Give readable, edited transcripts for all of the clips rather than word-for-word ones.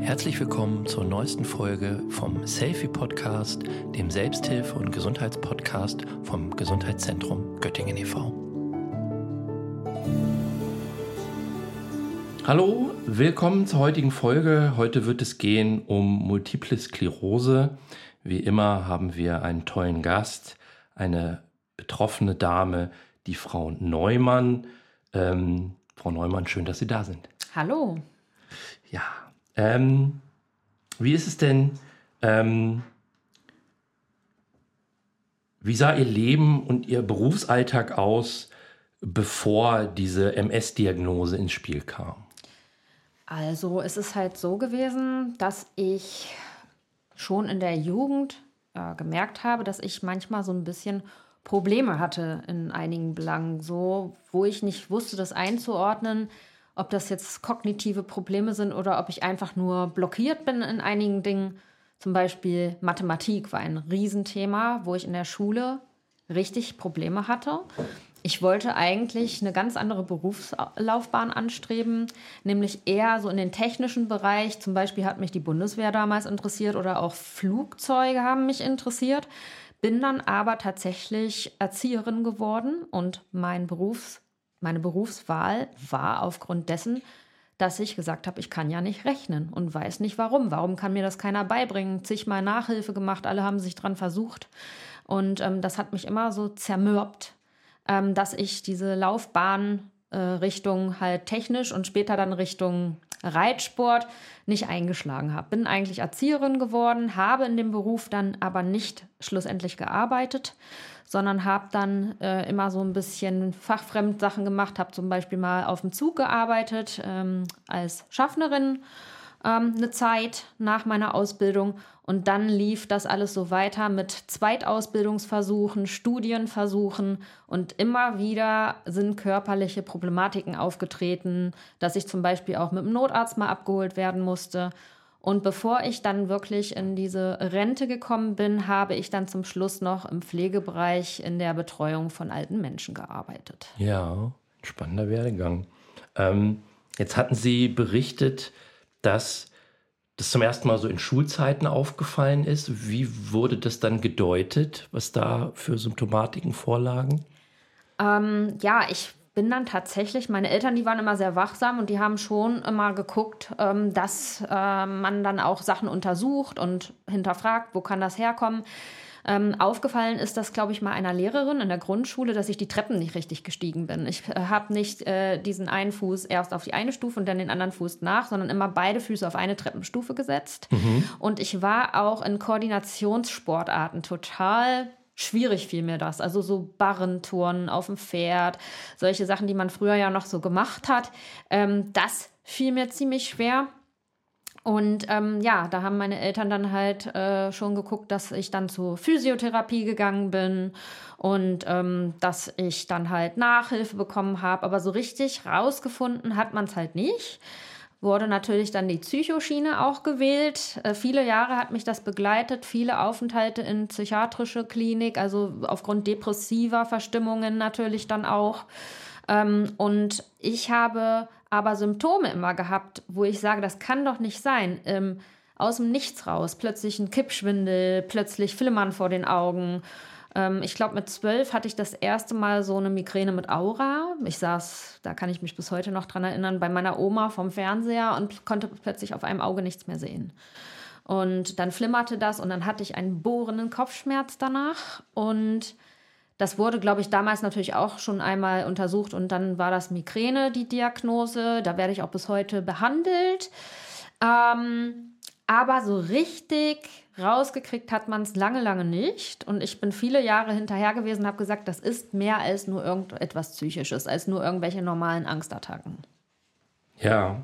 Herzlich willkommen zur neuesten Folge vom Selfie Podcast, dem Selbsthilfe- und Gesundheitspodcast vom Gesundheitszentrum Göttingen e.V. Hallo, willkommen zur heutigen Folge. Heute wird es gehen um Multiple Sklerose. Wie immer haben wir einen tollen Gast, eine betroffene Dame, die Frau Neumann. Frau Neumann, schön, dass Sie da sind. Hallo. Ja, wie ist es denn, wie sah Ihr Leben und Ihr Berufsalltag aus, bevor diese MS-Diagnose ins Spiel kam? Also es ist halt so gewesen, dass ich schon in der Jugend gemerkt habe, dass ich manchmal so ein bisschen Probleme hatte in einigen Belangen, so wo ich nicht wusste, das einzuordnen, ob das jetzt kognitive Probleme sind oder ob ich einfach nur blockiert bin in einigen Dingen. Zum Beispiel Mathematik war ein Riesenthema, wo ich in der Schule richtig Probleme hatte. Ich wollte eigentlich eine ganz andere Berufslaufbahn anstreben, nämlich eher so in den technischen Bereich. Zum Beispiel hat mich die Bundeswehr damals interessiert oder auch Flugzeuge haben mich interessiert. Bin dann aber tatsächlich Erzieherin geworden und meine Berufswahl war aufgrund dessen, dass ich gesagt habe, ich kann ja nicht rechnen und weiß nicht warum. Warum kann mir das keiner beibringen? Zigmal Nachhilfe gemacht, alle haben sich dran versucht. Und das hat mich immer so zermürbt, dass ich diese Laufbahn Richtung halt technisch und später dann Richtung Reitsport nicht eingeschlagen habe. Bin eigentlich Erzieherin geworden, habe in dem Beruf dann aber nicht schlussendlich gearbeitet, sondern habe dann immer so ein bisschen fachfremd Sachen gemacht, habe zum Beispiel mal auf dem Zug gearbeitet als Schaffnerin eine Zeit nach meiner Ausbildung und dann lief das alles so weiter mit Zweitausbildungsversuchen, Studienversuchen und immer wieder sind körperliche Problematiken aufgetreten, dass ich zum Beispiel auch mit dem Notarzt mal abgeholt werden musste. Und bevor ich dann wirklich in diese Rente gekommen bin, habe ich dann zum Schluss noch im Pflegebereich in der Betreuung von alten Menschen gearbeitet. Ja, spannender Werdegang. Jetzt hatten Sie berichtet, dass das zum ersten Mal so in Schulzeiten aufgefallen ist. Wie wurde das dann gedeutet, was da für Symptomatiken vorlagen? Ich bin dann tatsächlich, meine Eltern, die waren immer sehr wachsam und die haben schon immer geguckt, dass man dann auch Sachen untersucht und hinterfragt, wo kann das herkommen. Aufgefallen ist das, glaube ich, mal einer Lehrerin in der Grundschule, dass ich die Treppen nicht richtig gestiegen bin. Ich habe nicht diesen einen Fuß erst auf die eine Stufe und dann den anderen Fuß nach, sondern immer beide Füße auf eine Treppenstufe gesetzt. Und ich war auch in Koordinationssportarten total schwierig, fiel mir das. Also so Barrenturnen auf dem Pferd, solche Sachen, die man früher ja noch so gemacht hat. Das fiel mir ziemlich schwer. Und da haben meine Eltern dann halt schon geguckt, dass ich dann zur Physiotherapie gegangen bin und dass ich dann halt Nachhilfe bekommen habe. Aber so richtig rausgefunden hat man es halt nicht. Wurde natürlich dann die Psychoschiene auch gewählt. Viele Jahre hat mich das begleitet, viele Aufenthalte in psychiatrische Klinik, also aufgrund depressiver Verstimmungen natürlich dann auch. Und ich habe aber Symptome immer gehabt, wo ich sage, das kann doch nicht sein. Aus dem Nichts raus, plötzlich ein Kippschwindel, plötzlich Flimmern vor den Augen. Ich glaube, mit 12 hatte ich das erste Mal so eine Migräne mit Aura. Ich saß, da kann ich mich bis heute noch dran erinnern, bei meiner Oma vom Fernseher und konnte plötzlich auf einem Auge nichts mehr sehen. Und dann flimmerte das und dann hatte ich einen bohrenden Kopfschmerz danach. Und das wurde, glaube ich, damals natürlich auch schon einmal untersucht und dann war das Migräne, die Diagnose. Da werde ich auch bis heute behandelt. Aber so richtig rausgekriegt hat man es lange, lange nicht. Und ich bin viele Jahre hinterher gewesen und habe gesagt, das ist mehr als nur irgendetwas Psychisches, als nur irgendwelche normalen Angstattacken. Ja,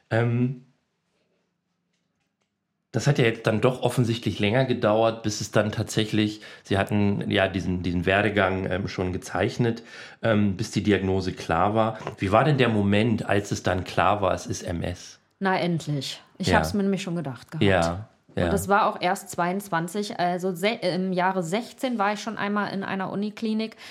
das hat ja jetzt dann doch offensichtlich länger gedauert, bis es dann tatsächlich, Sie hatten ja diesen Werdegang schon gezeichnet, bis die Diagnose klar war. Wie war denn der Moment, als es dann klar war, es ist MS? Na, endlich. Ich habe es mir nämlich schon gedacht gehabt. Ja. Und das war auch erst 22, also im Jahre 16 war ich schon einmal in einer Uniklinik.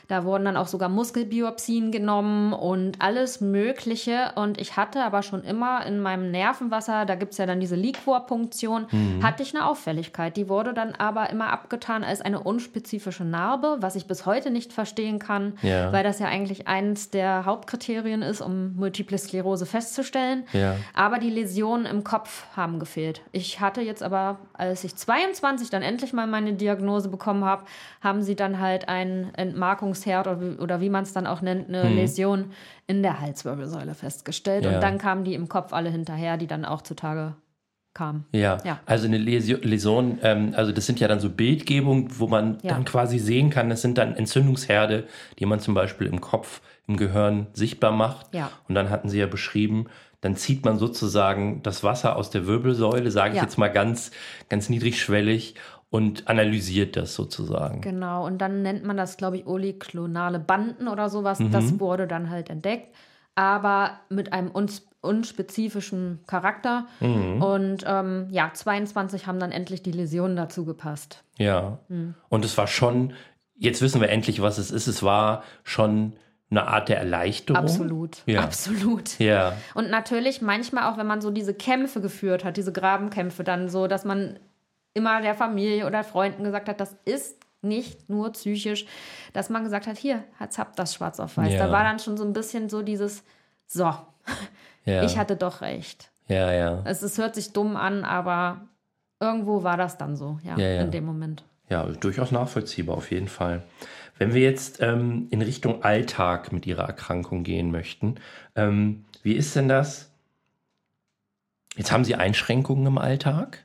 Da wurden dann auch sogar Muskelbiopsien genommen und alles Mögliche. Und ich hatte aber schon immer in meinem Nervenwasser, da gibt es ja dann diese Liquorpunktion, hatte ich eine Auffälligkeit. Die wurde dann aber immer abgetan als eine unspezifische Narbe, was ich bis heute nicht verstehen kann, weil das ja eigentlich eines der Hauptkriterien ist, um Multiple Sklerose festzustellen. Ja. Aber die Läsionen im Kopf haben gefehlt. Ich hatte jetzt aber, als ich 22 dann endlich mal meine Diagnose bekommen habe, haben sie dann halt ein Entmarkungsherd oder wie man es dann auch nennt, eine Läsion in der Halswirbelsäule festgestellt. Ja. Und dann kamen die im Kopf alle hinterher, die dann auch zutage kamen. Ja, also eine Läsion, also das sind ja dann so Bildgebungen, wo man dann quasi sehen kann, das sind dann Entzündungsherde, die man zum Beispiel im Kopf, im Gehirn sichtbar macht. Ja. Und dann hatten sie ja beschrieben, dann zieht man sozusagen das Wasser aus der Wirbelsäule, sage ich jetzt mal ganz, ganz niedrigschwellig, und analysiert das sozusagen. Genau, und dann nennt man das, glaube ich, oligklonale Banden oder sowas. Das wurde dann halt entdeckt, aber mit einem unspezifischen Charakter. Und 22 haben dann endlich die Läsionen dazu gepasst. Ja, und es war schon, jetzt wissen wir endlich, was es ist, es war schon eine Art der Erleichterung. Absolut, absolut. Ja. Und natürlich manchmal auch, wenn man so diese Kämpfe geführt hat, diese Grabenkämpfe dann so, dass man immer der Familie oder Freunden gesagt hat, das ist nicht nur psychisch, dass man gesagt hat, hier, jetzt habt das schwarz auf weiß. Da war dann schon so ein bisschen so dieses, ich hatte doch recht. Ja. Es hört sich dumm an, aber irgendwo war das dann so, in dem Moment. Ja, durchaus nachvollziehbar, auf jeden Fall. Wenn wir jetzt in Richtung Alltag mit Ihrer Erkrankung gehen möchten, wie ist denn das? Jetzt haben Sie Einschränkungen im Alltag?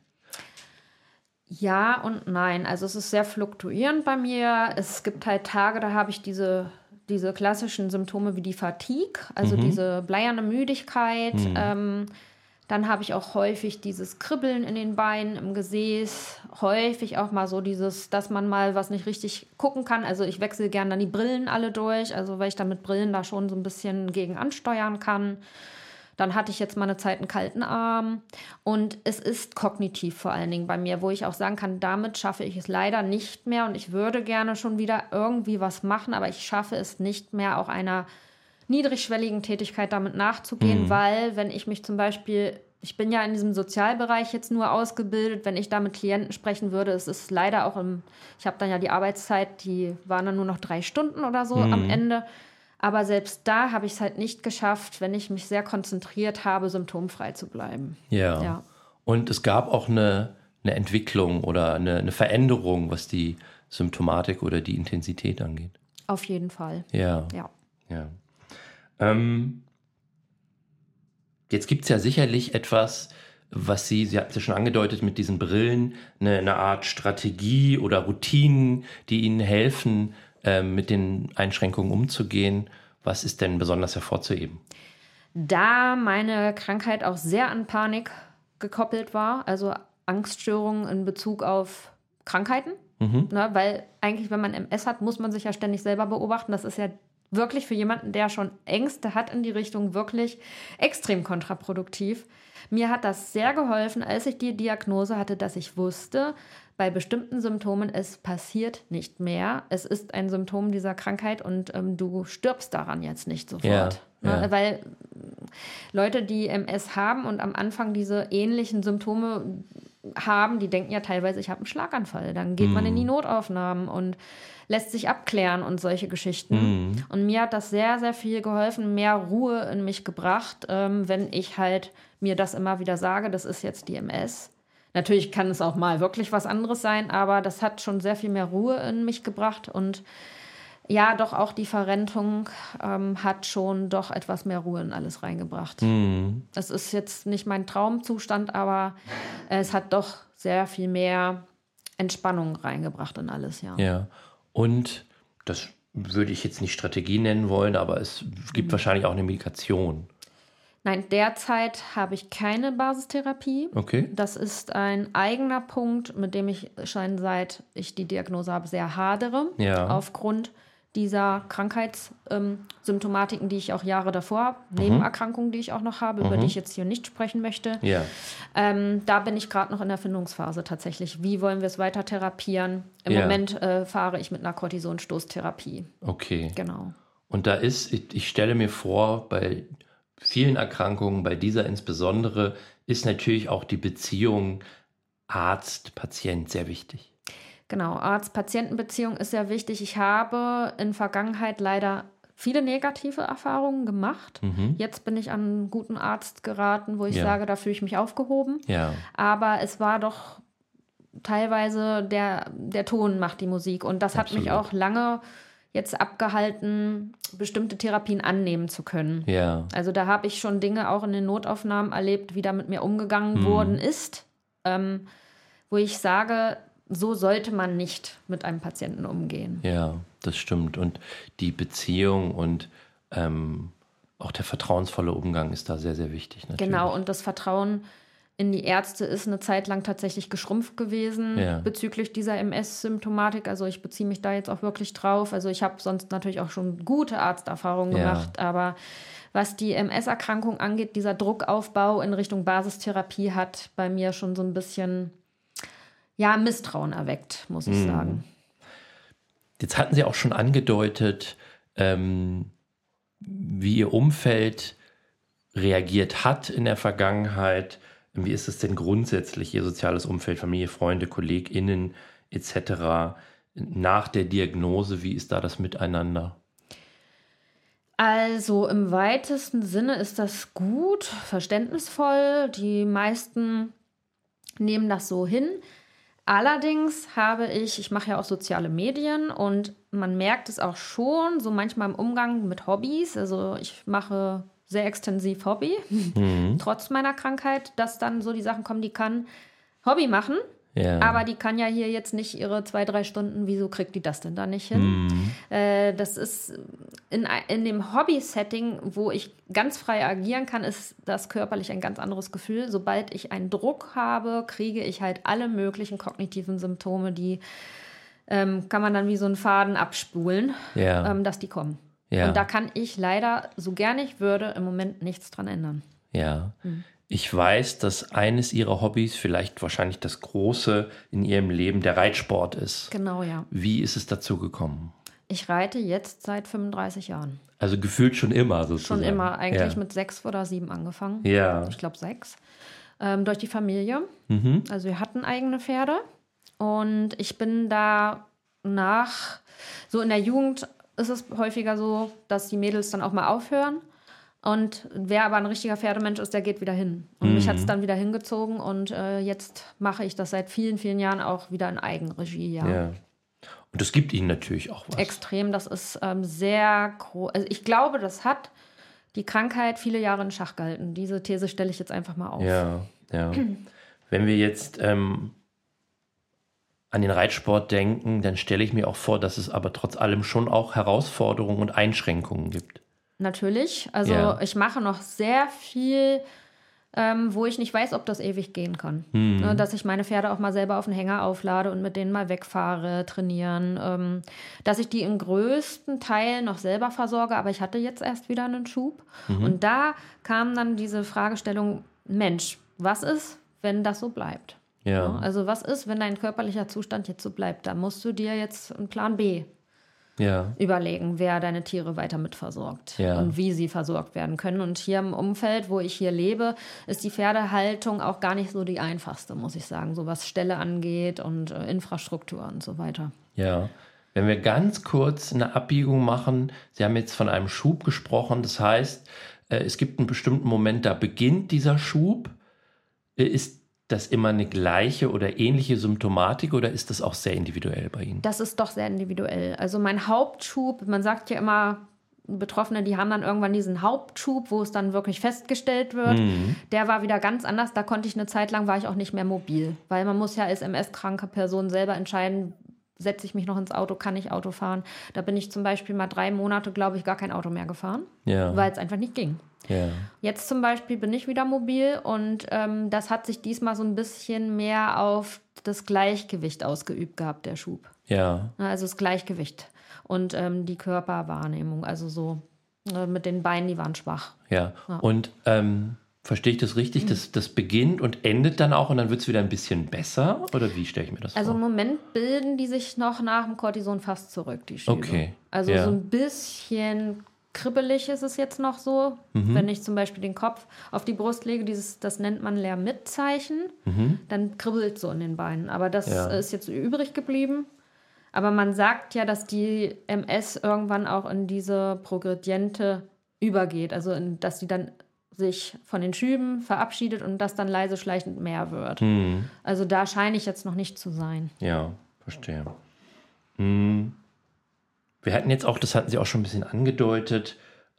Ja und nein. Also es ist sehr fluktuierend bei mir. Es gibt halt Tage, da habe ich diese klassischen Symptome wie die Fatigue, also diese bleierne Müdigkeit. Dann habe ich auch häufig dieses Kribbeln in den Beinen, im Gesäß. Häufig auch mal so dieses, dass man mal was nicht richtig gucken kann. Also ich wechsle gerne dann die Brillen alle durch, also weil ich dann mit Brillen da schon so ein bisschen gegen ansteuern kann. Dann hatte ich jetzt mal eine Zeit einen kalten Arm. Und es ist kognitiv vor allen Dingen bei mir, wo ich auch sagen kann, damit schaffe ich es leider nicht mehr. Und ich würde gerne schon wieder irgendwie was machen, aber ich schaffe es nicht mehr, auch einer niedrigschwelligen Tätigkeit damit nachzugehen, weil wenn ich mich zum Beispiel, ich bin ja in diesem Sozialbereich jetzt nur ausgebildet, wenn ich da mit Klienten sprechen würde, es ist leider auch ich habe dann ja die Arbeitszeit, die waren dann nur noch 3 Stunden oder so am Ende. Aber selbst da habe ich es halt nicht geschafft, wenn ich mich sehr konzentriert habe, symptomfrei zu bleiben. Ja. Und es gab auch eine Entwicklung oder eine Veränderung, was die Symptomatik oder die Intensität angeht. Auf jeden Fall. Ja. Jetzt gibt es ja sicherlich etwas, was Sie hatten es ja schon angedeutet mit diesen Brillen, eine Art Strategie oder Routinen, die Ihnen helfen, mit den Einschränkungen umzugehen. Was ist denn besonders hervorzuheben? Da meine Krankheit auch sehr an Panik gekoppelt war, also Angststörungen in Bezug auf Krankheiten, weil eigentlich, wenn man MS hat, muss man sich ja ständig selber beobachten. Das ist ja wirklich für jemanden, der schon Ängste hat in die Richtung, wirklich extrem kontraproduktiv. Mir hat das sehr geholfen, als ich die Diagnose hatte, dass ich wusste, bei bestimmten Symptomen, es passiert nicht mehr. Es ist ein Symptom dieser Krankheit und du stirbst daran jetzt nicht sofort. Ja. Weil Leute, die MS haben und am Anfang diese ähnlichen Symptome haben, die denken ja teilweise, ich habe einen Schlaganfall. Dann geht man in die Notaufnahmen und lässt sich abklären und solche Geschichten. Und mir hat das sehr, sehr viel geholfen, mehr Ruhe in mich gebracht, wenn ich halt mir das immer wieder sage, das ist jetzt die MS. Natürlich kann es auch mal wirklich was anderes sein, aber das hat schon sehr viel mehr Ruhe in mich gebracht und ja, doch auch die Verrentung hat schon doch etwas mehr Ruhe in alles reingebracht. Es ist jetzt nicht mein Traumzustand, aber es hat doch sehr viel mehr Entspannung reingebracht in alles, Ja, und das würde ich jetzt nicht Strategie nennen wollen, aber es gibt wahrscheinlich auch eine Medikation. Nein, derzeit habe ich keine Basistherapie. Okay. Das ist ein eigener Punkt, mit dem ich schon seit ich die Diagnose habe, sehr hadere. Ja. Aufgrund dieser Krankheitssymptomatiken, die ich auch Jahre davor, Nebenerkrankungen, die ich auch noch habe, über die ich jetzt hier nicht sprechen möchte. Ja. Da bin ich gerade noch in der Findungsphase tatsächlich. Wie wollen wir es weiter therapieren? Im Moment fahre ich mit einer Cortisonstoßtherapie. Okay. Genau. Und da ich stelle mir vor, bei vielen Erkrankungen, bei dieser insbesondere, ist natürlich auch die Beziehung Arzt-Patient sehr wichtig. Genau, Arzt-Patienten-Beziehung ist sehr wichtig. Ich habe in Vergangenheit leider viele negative Erfahrungen gemacht. Jetzt bin ich an einen guten Arzt geraten, wo ich sage, da fühle ich mich aufgehoben. Ja. Aber es war doch teilweise der Ton macht die Musik. Und das hat mich auch lange jetzt abgehalten, bestimmte Therapien annehmen zu können. Ja. Also da habe ich schon Dinge auch in den Notaufnahmen erlebt, wie da mit mir umgegangen worden ist, wo ich sage, so sollte man nicht mit einem Patienten umgehen. Ja, das stimmt. Und die Beziehung und auch der vertrauensvolle Umgang ist da sehr, sehr wichtig. Natürlich. Genau, und das Vertrauen in die Ärzte ist eine Zeit lang tatsächlich geschrumpft gewesen bezüglich dieser MS-Symptomatik. Also ich beziehe mich da jetzt auch wirklich drauf. Also ich habe sonst natürlich auch schon gute Arzterfahrungen gemacht, aber was die MS-Erkrankung angeht, dieser Druckaufbau in Richtung Basistherapie hat bei mir schon so ein bisschen Misstrauen erweckt, muss ich sagen. Jetzt hatten Sie auch schon angedeutet, wie Ihr Umfeld reagiert hat in der Vergangenheit. Wie ist es denn grundsätzlich, Ihr soziales Umfeld, Familie, Freunde, KollegInnen etc. nach der Diagnose? Wie ist da das Miteinander? Also im weitesten Sinne ist das gut, verständnisvoll. Die meisten nehmen das so hin. Allerdings habe ich mache ja auch soziale Medien und man merkt es auch schon, so manchmal im Umgang mit Hobbys. Also ich mache sehr extensiv Hobby, trotz meiner Krankheit, dass dann so die Sachen kommen, die kann Hobby machen, aber die kann ja hier jetzt nicht ihre 2-3 Stunden, wieso kriegt die das denn da nicht hin? Das ist in dem Hobby-Setting, wo ich ganz frei agieren kann, ist das körperlich ein ganz anderes Gefühl. Sobald ich einen Druck habe, kriege ich halt alle möglichen kognitiven Symptome, die kann man dann wie so einen Faden abspulen, dass die kommen. Ja. Und da kann ich leider, so gern ich würde, im Moment nichts dran ändern. Ja, ich weiß, dass eines Ihrer Hobbys, vielleicht wahrscheinlich das Große in Ihrem Leben, der Reitsport ist. Genau, ja. Wie ist es dazu gekommen? Ich reite jetzt seit 35 Jahren. Also gefühlt schon immer sozusagen. Schon immer, eigentlich mit 6 oder 7 angefangen. Ja. Ich glaube 6. Durch die Familie. Also wir hatten eigene Pferde. Und ich bin da so in der Jugend ist es häufiger so, dass die Mädels dann auch mal aufhören. Und wer aber ein richtiger Pferdemensch ist, der geht wieder hin. Und mich hat es dann wieder hingezogen. Und jetzt mache ich das seit vielen, vielen Jahren auch wieder in Eigenregie. Ja. Und das gibt Ihnen natürlich auch was. Extrem, das ist sehr groß. Also ich glaube, das hat die Krankheit viele Jahre in Schach gehalten. Diese These stelle ich jetzt einfach mal auf. Ja. Wenn wir jetzt an den Reitsport denken, dann stelle ich mir auch vor, dass es aber trotz allem schon auch Herausforderungen und Einschränkungen gibt. Natürlich. Also ich mache noch sehr viel, wo ich nicht weiß, ob das ewig gehen kann. Dass ich meine Pferde auch mal selber auf den Hänger auflade und mit denen mal wegfahre, trainieren. Dass ich die in größten Teilen noch selber versorge, aber ich hatte jetzt erst wieder einen Schub. Und da kam dann diese Fragestellung, Mensch, was ist, wenn das so bleibt? Ja. Also was ist, wenn dein körperlicher Zustand jetzt so bleibt? Da musst du dir jetzt einen Plan B überlegen, wer deine Tiere weiter mitversorgt und wie sie versorgt werden können. Und hier im Umfeld, wo ich hier lebe, ist die Pferdehaltung auch gar nicht so die einfachste, muss ich sagen, so was Ställe angeht und Infrastruktur und so weiter. Ja, wenn wir ganz kurz eine Abbiegung machen, Sie haben jetzt von einem Schub gesprochen, das heißt, es gibt einen bestimmten Moment, da beginnt dieser Schub. Ist das immer eine gleiche oder ähnliche Symptomatik oder ist das auch sehr individuell bei Ihnen? Das ist doch sehr individuell. Also mein Hauptschub, man sagt ja immer, Betroffene, die haben dann irgendwann diesen Hauptschub, wo es dann wirklich festgestellt wird. Der war wieder ganz anders. Da konnte ich eine Zeit lang, war ich auch nicht mehr mobil. Weil man muss ja als MS-kranke Person selber entscheiden, setze ich mich noch ins Auto, kann ich Auto fahren. Da bin ich zum Beispiel mal 3 Monate, glaube ich, gar kein Auto mehr gefahren, weil es einfach nicht ging. Ja. Jetzt zum Beispiel bin ich wieder mobil und das hat sich diesmal so ein bisschen mehr auf das Gleichgewicht ausgeübt gehabt, der Schub. Ja. Also das Gleichgewicht. und die Körperwahrnehmung, also so mit den Beinen, die waren schwach. Ja. Und verstehe ich das richtig? Das beginnt und endet dann auch und dann wird es wieder ein bisschen besser? Oder wie stelle ich mir das Also vor? im Moment bilden die sich noch nach dem Cortison fast zurück, die Schäbe. Okay. Also so ein bisschen kribbelig ist es jetzt noch so, wenn ich zum Beispiel den Kopf auf die Brust lege, das nennt man Lermitt-Zeichen, dann kribbelt so in den Beinen. Aber das ist jetzt übrig geblieben. Aber man sagt ja, dass die MS irgendwann auch in diese Progrediente übergeht. Also dass die dann sich von den Schüben verabschiedet und das dann leise schleichend mehr wird. Also da scheine ich jetzt noch nicht zu sein. Ja, verstehe. Wir hatten jetzt auch, das hatten Sie auch schon ein bisschen angedeutet,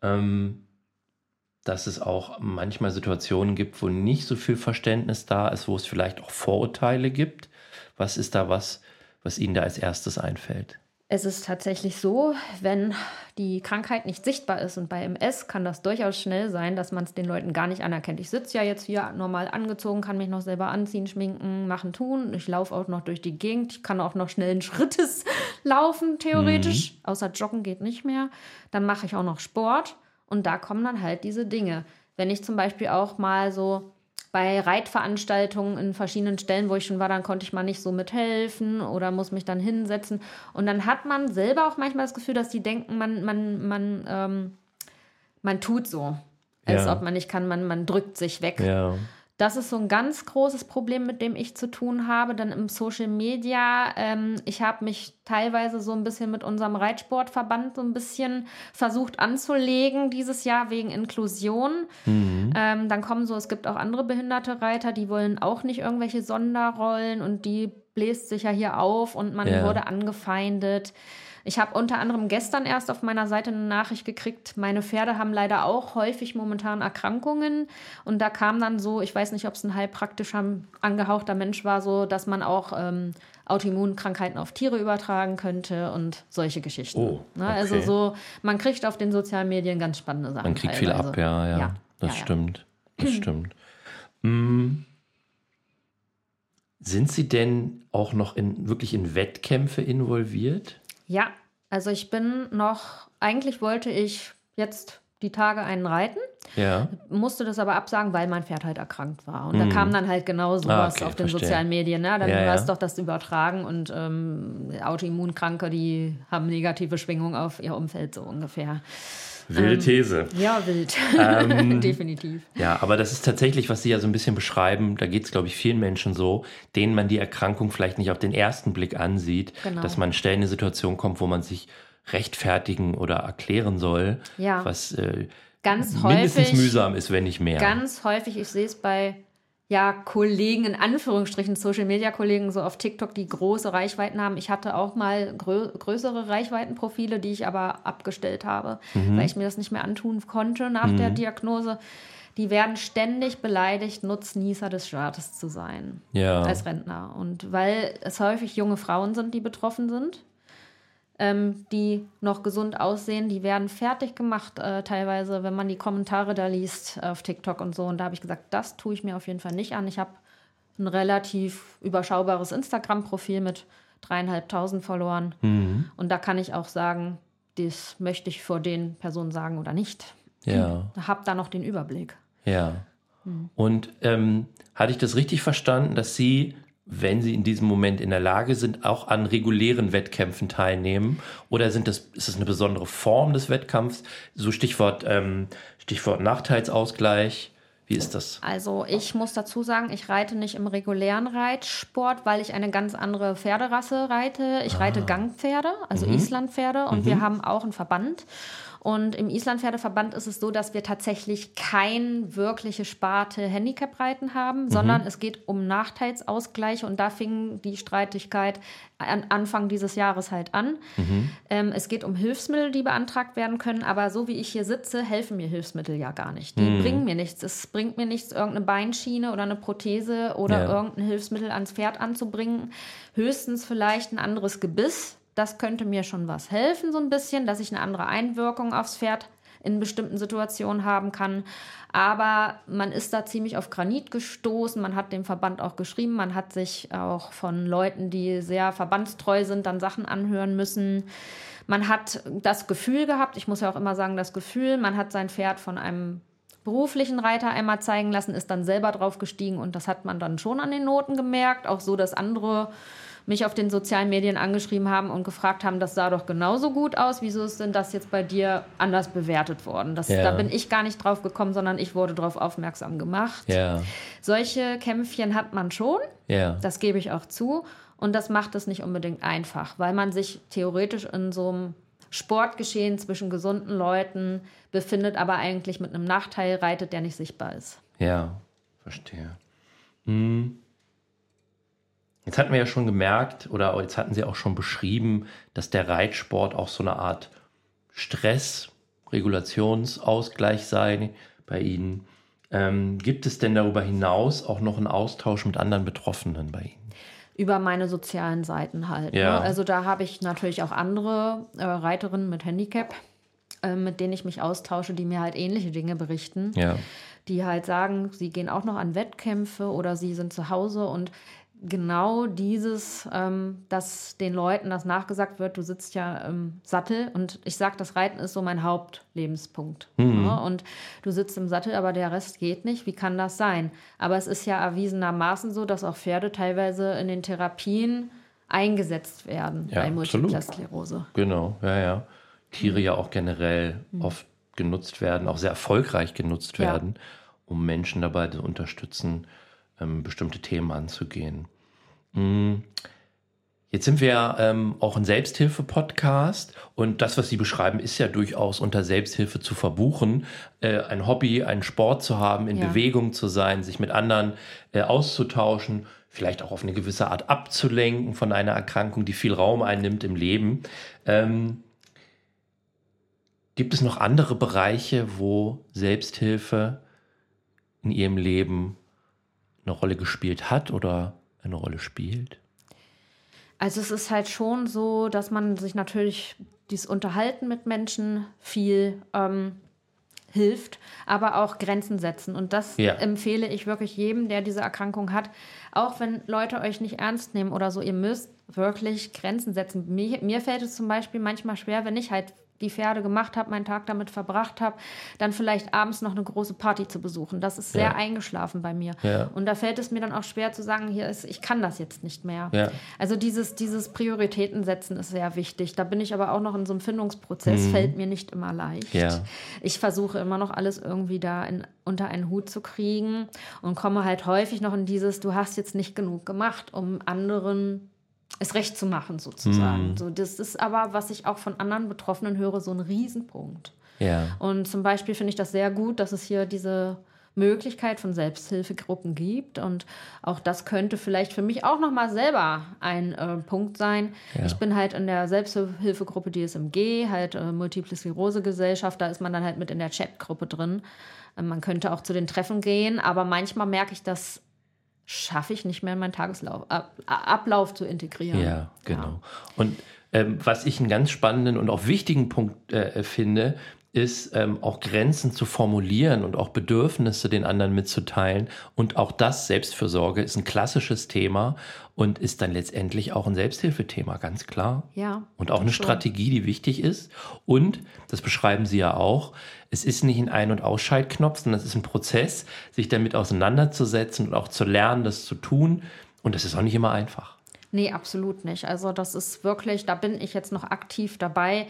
dass es auch manchmal Situationen gibt, wo nicht so viel Verständnis da ist, wo es vielleicht auch Vorurteile gibt. Was ist da was Ihnen da als erstes einfällt? Es ist tatsächlich so, wenn die Krankheit nicht sichtbar ist und bei MS kann das durchaus schnell sein, dass man es den Leuten gar nicht anerkennt. Ich sitze ja jetzt hier normal angezogen, kann mich noch selber anziehen, schminken, machen, tun. Ich laufe auch noch durch die Gegend. Ich kann auch noch schnellen Schrittes laufen, theoretisch. Außer Joggen geht nicht mehr. Dann mache ich auch noch Sport und da kommen dann halt diese Dinge. Wenn ich zum Beispiel auch mal so bei Reitveranstaltungen in verschiedenen Stellen, wo ich schon war, dann konnte ich mal nicht so mithelfen oder muss mich dann hinsetzen. Und dann hat man selber auch manchmal das Gefühl, dass die denken, man tut so, als ob man nicht kann, man drückt sich weg. Ja. Das ist so ein ganz großes Problem, mit dem ich zu tun habe. Dann im Social Media, ich habe mich teilweise so ein bisschen mit unserem Reitsportverband so ein bisschen versucht anzulegen dieses Jahr wegen Inklusion. Dann kommen es gibt auch andere behinderte Reiter, die wollen auch nicht irgendwelche Sonderrollen und die bläst sich ja hier auf und man wurde angefeindet. Ich habe unter anderem gestern erst auf meiner Seite eine Nachricht gekriegt, meine Pferde haben leider auch häufig momentan Erkrankungen. Und da kam dann so, ich weiß nicht, ob es ein heilpraktischer, angehauchter Mensch war, so, dass man auch Autoimmunkrankheiten auf Tiere übertragen könnte und solche Geschichten. Oh, okay. Also so, man kriegt auf den sozialen Medien ganz spannende Sachen. Man kriegt viel ab, ja. Das stimmt. Das stimmt. Sind Sie denn auch noch wirklich in Wettkämpfe involviert? Ja, also ich bin noch, eigentlich wollte ich jetzt die Tage einen reiten, musste das aber absagen, weil mein Pferd halt erkrankt war. Und da kam dann halt genau sowas auf den sozialen Medien. Ne? Dann war es doch das Übertragen und Autoimmunkranke, die haben negative Schwingungen auf ihr Umfeld so ungefähr. Wilde These. Ja, wild. Definitiv. Ja, aber das ist tatsächlich, was Sie ja so ein bisschen beschreiben, da geht es, glaube ich, vielen Menschen so, denen man die Erkrankung vielleicht nicht auf den ersten Blick ansieht, dass man schnell in eine Situation kommt, wo man sich rechtfertigen oder erklären soll, was ganz mindestens häufig, mühsam ist, wenn nicht mehr. Ganz häufig, ich sehe es bei Kollegen, in Anführungsstrichen Social-Media-Kollegen, so auf TikTok, die große Reichweiten haben. Ich hatte auch mal größere Reichweitenprofile, die ich aber abgestellt habe, weil ich mir das nicht mehr antun konnte nach der Diagnose. Die werden ständig beleidigt, Nutznießer des Staates zu sein als Rentner. Und weil es häufig junge Frauen sind, die betroffen sind, die noch gesund aussehen, die werden fertig gemacht teilweise, wenn man die Kommentare da liest auf TikTok und so. Und da habe ich gesagt, das tue ich mir auf jeden Fall nicht an. Ich habe ein relativ überschaubares Instagram-Profil mit 3.500 Followern. Und da kann ich auch sagen, das möchte ich vor den Personen sagen oder nicht. Ja. Habe da noch den Überblick. Ja. Und hatte ich das richtig verstanden, dass Sie, wenn Sie in diesem Moment in der Lage sind, auch an regulären Wettkämpfen teilnehmen? Oder ist es eine besondere Form des Wettkampfs? So Stichwort Nachteilsausgleich. Wie ist das? Also ich muss dazu sagen, ich reite nicht im regulären Reitsport, weil ich eine ganz andere Pferderasse reite. Ich reite Gangpferde, also Islandpferde, und wir haben auch einen Verband. Und im Islandpferdeverband ist es so, dass wir tatsächlich kein wirkliche Sparte Handicap-Reiten haben, sondern es geht um Nachteilsausgleiche und da fing die Streitigkeit Anfang dieses Jahres halt an. Es geht um Hilfsmittel, die beantragt werden können, aber so wie ich hier sitze, helfen mir Hilfsmittel ja gar nicht. Die bringen mir nichts. Es bringt mir nichts, irgendeine Beinschiene oder eine Prothese oder irgendein Hilfsmittel ans Pferd anzubringen. Höchstens vielleicht ein anderes Gebiss. Das könnte mir schon was helfen, so ein bisschen, dass ich eine andere Einwirkung aufs Pferd in bestimmten Situationen haben kann. Aber man ist da ziemlich auf Granit gestoßen. Man hat dem Verband auch geschrieben. Man hat sich auch von Leuten, die sehr verbandstreu sind, dann Sachen anhören müssen. Man hat das Gefühl gehabt, ich muss ja auch immer sagen, das Gefühl, man hat sein Pferd von einem beruflichen Reiter einmal zeigen lassen, ist dann selber drauf gestiegen und das hat man dann schon an den Noten gemerkt. Auch so, dass andere mich auf den sozialen Medien angeschrieben haben und gefragt haben, das sah doch genauso gut aus. Wieso ist denn das jetzt bei dir anders bewertet worden? Da bin ich gar nicht drauf gekommen, sondern ich wurde darauf aufmerksam gemacht. Ja. Solche Kämpfchen hat man schon, das gebe ich auch zu. Und das macht es nicht unbedingt einfach, weil man sich theoretisch in so einem Sportgeschehen zwischen gesunden Leuten befindet, aber eigentlich mit einem Nachteil reitet, der nicht sichtbar ist. Ja, verstehe. Jetzt hatten wir ja schon gemerkt, oder jetzt hatten Sie auch schon beschrieben, dass der Reitsport auch so eine Art Stress-Regulationsausgleich sei bei Ihnen. Gibt es denn darüber hinaus auch noch einen Austausch mit anderen Betroffenen bei Ihnen? Über meine sozialen Seiten halt. Ja. Ne? Also da habe ich natürlich auch andere Reiterinnen mit Handicap, mit denen ich mich austausche, die mir halt ähnliche Dinge berichten. Ja. Die halt sagen, sie gehen auch noch an Wettkämpfe oder sie sind zu Hause und genau dieses, dass den Leuten das nachgesagt wird, du sitzt ja im Sattel und ich sage, das Reiten ist so mein Hauptlebenspunkt. Ne? Und du sitzt im Sattel, aber der Rest geht nicht. Wie kann das sein? Aber es ist ja erwiesenermaßen so, dass auch Pferde teilweise in den Therapien eingesetzt werden bei Multipler Sklerose. Genau, ja. Tiere ja auch generell oft genutzt werden, auch sehr erfolgreich genutzt werden, um Menschen dabei zu unterstützen, bestimmte Themen anzugehen. Jetzt sind wir auch ein Selbsthilfe-Podcast und das, was Sie beschreiben, ist ja durchaus unter Selbsthilfe zu verbuchen. Ein Hobby, einen Sport zu haben, in Bewegung zu sein, sich mit anderen auszutauschen, vielleicht auch auf eine gewisse Art abzulenken von einer Erkrankung, die viel Raum einnimmt im Leben. Gibt es noch andere Bereiche, wo Selbsthilfe in Ihrem Leben eine Rolle gespielt hat oder eine Rolle spielt? Also es ist halt schon so, dass man sich natürlich dieses Unterhalten mit Menschen viel hilft, aber auch Grenzen setzen. Und das empfehle ich wirklich jedem, der diese Erkrankung hat. Auch wenn Leute euch nicht ernst nehmen oder so, ihr müsst wirklich Grenzen setzen. Mir fällt es zum Beispiel manchmal schwer, wenn ich halt die Pferde gemacht habe, meinen Tag damit verbracht habe, dann vielleicht abends noch eine große Party zu besuchen. Das ist sehr eingeschlafen bei mir. Ja. Und da fällt es mir dann auch schwer zu sagen, ich kann das jetzt nicht mehr. Ja. Also dieses Prioritäten setzen ist sehr wichtig. Da bin ich aber auch noch in so einem Findungsprozess, fällt mir nicht immer leicht. Ja. Ich versuche immer noch alles irgendwie da unter einen Hut zu kriegen und komme halt häufig noch in dieses, du hast jetzt nicht genug gemacht, um anderen es recht zu machen, sozusagen. So, das ist aber, was ich auch von anderen Betroffenen höre, so ein Riesenpunkt. Ja. Und zum Beispiel finde ich das sehr gut, dass es hier diese Möglichkeit von Selbsthilfegruppen gibt. Und auch das könnte vielleicht für mich auch nochmal selber ein Punkt sein. Ja. Ich bin halt in der Selbsthilfegruppe DSMG, halt Multiple Sklerose Gesellschaft, da ist man dann halt mit in der Chatgruppe drin. Man könnte auch zu den Treffen gehen, aber manchmal merke ich, dass schaffe ich nicht mehr in meinen Tagesablauf zu integrieren. Ja, genau. Ja. Und was ich einen ganz spannenden und auch wichtigen Punkt finde, ist auch Grenzen zu formulieren und auch Bedürfnisse den anderen mitzuteilen. Und auch das, Selbstfürsorge, ist ein klassisches Thema und ist dann letztendlich auch ein Selbsthilfethema, ganz klar. Ja. Und auch eine Strategie, die wichtig ist. Und, das beschreiben Sie ja auch, es ist nicht ein Ein- und Ausschaltknopf, sondern es ist ein Prozess, sich damit auseinanderzusetzen und auch zu lernen, das zu tun. Und das ist auch nicht immer einfach. Nee, absolut nicht. Also das ist wirklich, da bin ich jetzt noch aktiv dabei.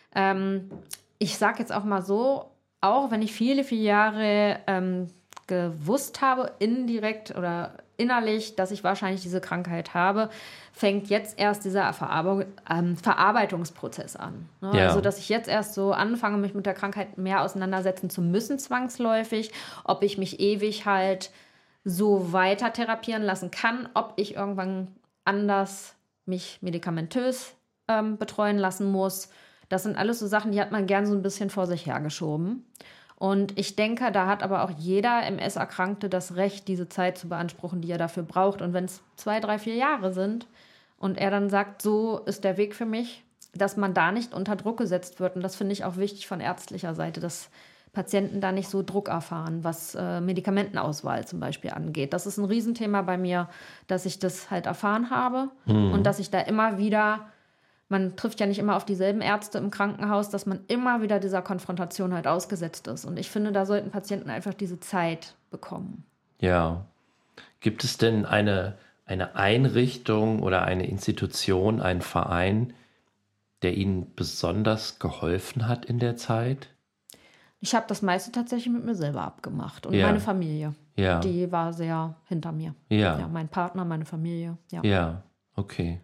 Ich sage jetzt auch mal so, auch wenn ich viele, viele Jahre gewusst habe, indirekt oder innerlich, dass ich wahrscheinlich diese Krankheit habe, fängt jetzt erst dieser Verarbeitungsprozess an. Ne? Ja. Also, dass ich jetzt erst so anfange, mich mit der Krankheit mehr auseinandersetzen zu müssen, zwangsläufig, ob ich mich ewig halt so weiter therapieren lassen kann, ob ich irgendwann anders mich medikamentös betreuen lassen muss. Das sind alles so Sachen, die hat man gern so ein bisschen vor sich hergeschoben. Und ich denke, da hat aber auch jeder MS-Erkrankte das Recht, diese Zeit zu beanspruchen, die er dafür braucht. Und wenn es 2, 3, 4 Jahre sind und er dann sagt, so ist der Weg für mich, dass man da nicht unter Druck gesetzt wird. Und das finde ich auch wichtig von ärztlicher Seite, dass Patienten da nicht so Druck erfahren, was Medikamentenauswahl zum Beispiel angeht. Das ist ein Riesenthema bei mir, dass ich das halt erfahren habe und dass ich da immer wieder, man trifft ja nicht immer auf dieselben Ärzte im Krankenhaus, dass man immer wieder dieser Konfrontation halt ausgesetzt ist. Und ich finde, da sollten Patienten einfach diese Zeit bekommen. Ja. Gibt es denn eine Einrichtung oder eine Institution, einen Verein, der Ihnen besonders geholfen hat in der Zeit? Ich habe das meiste tatsächlich mit mir selber abgemacht. Und Ja. meine Familie, Ja. die war sehr hinter mir. Ja. Ja, mein Partner, meine Familie. Ja. Ja, okay.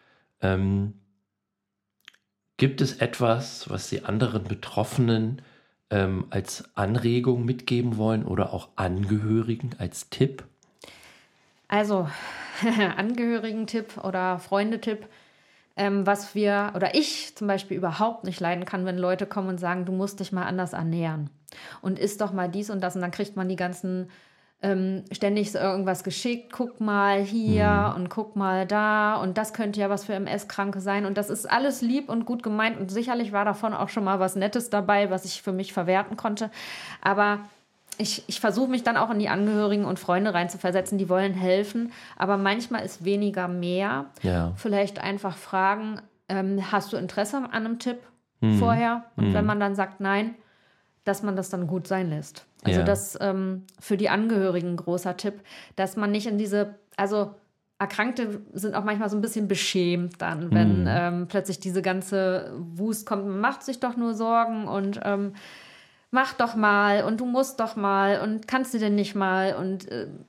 Gibt es etwas, was Sie anderen Betroffenen als Anregung mitgeben wollen oder auch Angehörigen als Tipp? Also, Angehörigen-Tipp oder Freundetipp, was wir oder ich zum Beispiel überhaupt nicht leiden kann, wenn Leute kommen und sagen, du musst dich mal anders ernähren und isst doch mal dies und das und dann kriegt man die ganzen ständig so irgendwas geschickt, guck mal hier und guck mal da und das könnte ja was für MS-Kranke sein und das ist alles lieb und gut gemeint und sicherlich war davon auch schon mal was Nettes dabei, was ich für mich verwerten konnte, aber ich versuche mich dann auch in die Angehörigen und Freunde reinzuversetzen, die wollen helfen, aber manchmal ist weniger mehr. Ja. Vielleicht einfach fragen, hast du Interesse an einem Tipp vorher? Und wenn man dann sagt nein, dass man das dann gut sein lässt. Also Ja. das für die Angehörigen ein großer Tipp, dass man nicht in diese, also Erkrankte sind auch manchmal so ein bisschen beschämt dann, wenn plötzlich diese ganze Wust kommt, man macht sich doch nur Sorgen und mach doch mal und du musst doch mal und kannst du denn nicht mal und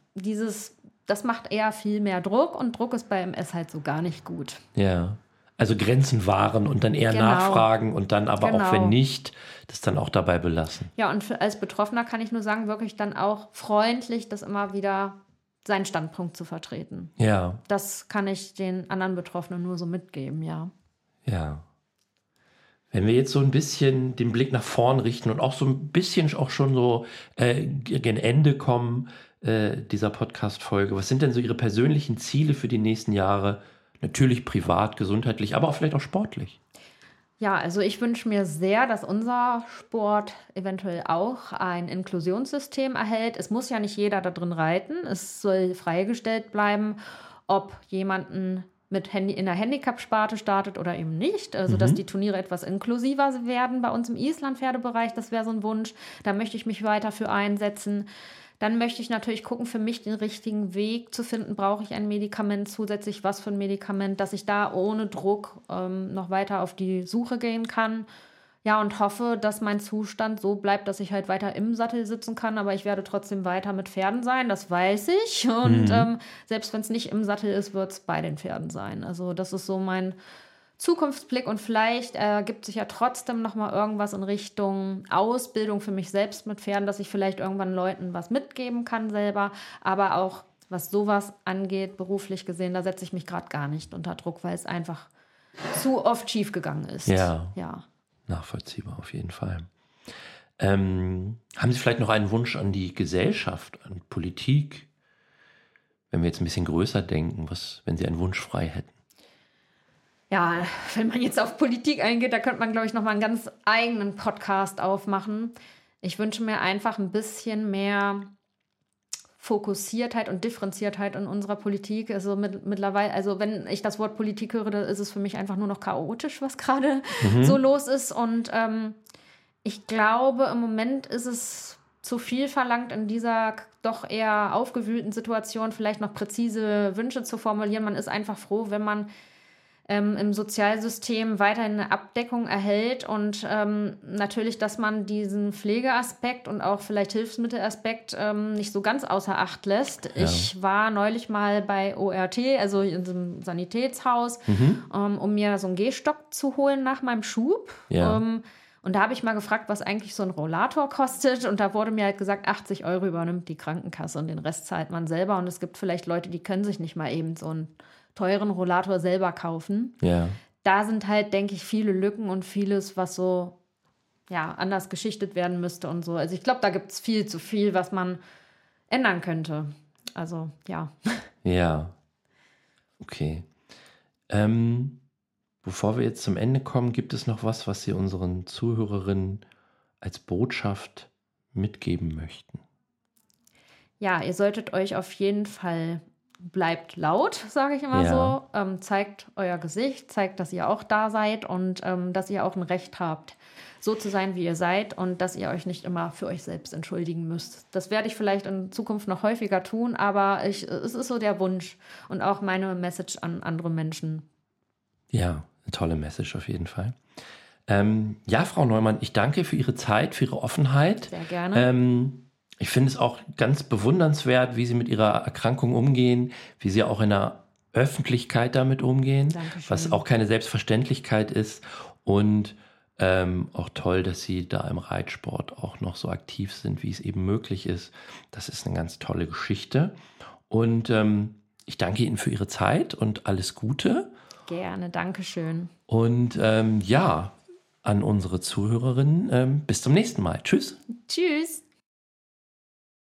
das macht eher viel mehr Druck und Druck ist bei MS halt so gar nicht gut. Ja. Also Grenzen wahren und dann eher Genau. nachfragen und dann aber auch, wenn nicht, das dann auch dabei belassen. Ja, und als Betroffener kann ich nur sagen, wirklich dann auch freundlich das immer wieder seinen Standpunkt zu vertreten. Ja. Das kann ich den anderen Betroffenen nur so mitgeben, ja. Ja. Wenn wir jetzt so ein bisschen den Blick nach vorn richten und auch so ein bisschen auch schon so gegen Ende kommen dieser Podcast-Folge, was sind denn so Ihre persönlichen Ziele für die nächsten Jahre? Natürlich privat, gesundheitlich, aber auch vielleicht auch sportlich. Ja, also ich wünsche mir sehr, dass unser Sport eventuell auch ein Inklusionssystem erhält. Es muss ja nicht jeder da drin reiten. Es soll freigestellt bleiben, ob jemanden in der Handicap-Sparte startet oder eben nicht. Also, dass die Turniere etwas inklusiver werden bei uns im Island-Pferdebereich, das wäre so ein Wunsch. Da möchte ich mich weiter für einsetzen. Dann möchte ich natürlich gucken, für mich den richtigen Weg zu finden. Brauche ich ein Medikament zusätzlich? Was für ein Medikament? Dass ich da ohne Druck noch weiter auf die Suche gehen kann. Ja, und hoffe, dass mein Zustand so bleibt, dass ich halt weiter im Sattel sitzen kann. Aber ich werde trotzdem weiter mit Pferden sein, das weiß ich. Und selbst wenn es nicht im Sattel ist, wird es bei den Pferden sein. Also das ist so mein Zukunftsblick und vielleicht ergibt sich ja trotzdem noch mal irgendwas in Richtung Ausbildung für mich selbst mit Pferden, dass ich vielleicht irgendwann Leuten was mitgeben kann selber, aber auch was sowas angeht, beruflich gesehen, da setze ich mich gerade gar nicht unter Druck, weil es einfach zu oft schief gegangen ist. Ja. Ja. Nachvollziehbar auf jeden Fall. Haben Sie vielleicht noch einen Wunsch an die Gesellschaft, an Politik? Wenn wir jetzt ein bisschen größer denken, wenn Sie einen Wunsch frei hätten? Ja, wenn man jetzt auf Politik eingeht, da könnte man, glaube ich, noch mal einen ganz eigenen Podcast aufmachen. Ich wünsche mir einfach ein bisschen mehr Fokussiertheit und Differenziertheit in unserer Politik. Also mittlerweile, also wenn ich das Wort Politik höre, dann ist es für mich einfach nur noch chaotisch, was gerade so los ist. Und ich glaube, im Moment ist es zu viel verlangt, in dieser doch eher aufgewühlten Situation vielleicht noch präzise Wünsche zu formulieren. Man ist einfach froh, wenn man im Sozialsystem weiterhin eine Abdeckung erhält und natürlich, dass man diesen Pflegeaspekt und auch vielleicht Hilfsmittelaspekt nicht so ganz außer Acht lässt. Ja. Ich war neulich mal bei ORT, also in so einem Sanitätshaus, um mir so einen Gehstock zu holen nach meinem Schub. Ja. Und da habe ich mal gefragt, was eigentlich so ein Rollator kostet. Und da wurde mir halt gesagt, 80 € übernimmt die Krankenkasse und den Rest zahlt man selber. Und es gibt vielleicht Leute, die können sich nicht mal eben so einen teuren Rollator selber kaufen. Ja. Da sind halt, denke ich, viele Lücken und vieles, was so anders geschichtet werden müsste und so. Also ich glaube, da gibt es viel zu viel, was man ändern könnte. Also, ja. Ja. Okay. Bevor wir jetzt zum Ende kommen, gibt es noch was Sie unseren Zuhörerinnen als Botschaft mitgeben möchten? Ja, ihr solltet euch auf jeden Fall, bleibt laut, sage ich immer Ja. so. Zeigt euer Gesicht, zeigt, dass ihr auch da seid und dass ihr auch ein Recht habt, so zu sein, wie ihr seid und dass ihr euch nicht immer für euch selbst entschuldigen müsst. Das werde ich vielleicht in Zukunft noch häufiger tun, aber es ist so der Wunsch und auch meine Message an andere Menschen. Ja, eine tolle Message auf jeden Fall. Ja, Frau Neumann, ich danke für Ihre Zeit, für Ihre Offenheit. Sehr gerne. Ich finde es auch ganz bewundernswert, wie Sie mit Ihrer Erkrankung umgehen, wie Sie auch in der Öffentlichkeit damit umgehen, Dankeschön. was auch keine Selbstverständlichkeit ist. Und auch toll, dass Sie da im Reitsport auch noch so aktiv sind, wie es eben möglich ist. Das ist eine ganz tolle Geschichte. Und ich danke Ihnen für Ihre Zeit und alles Gute. Gerne, Dankeschön. Und ja, an unsere Zuhörerinnen, bis zum nächsten Mal. Tschüss. Tschüss.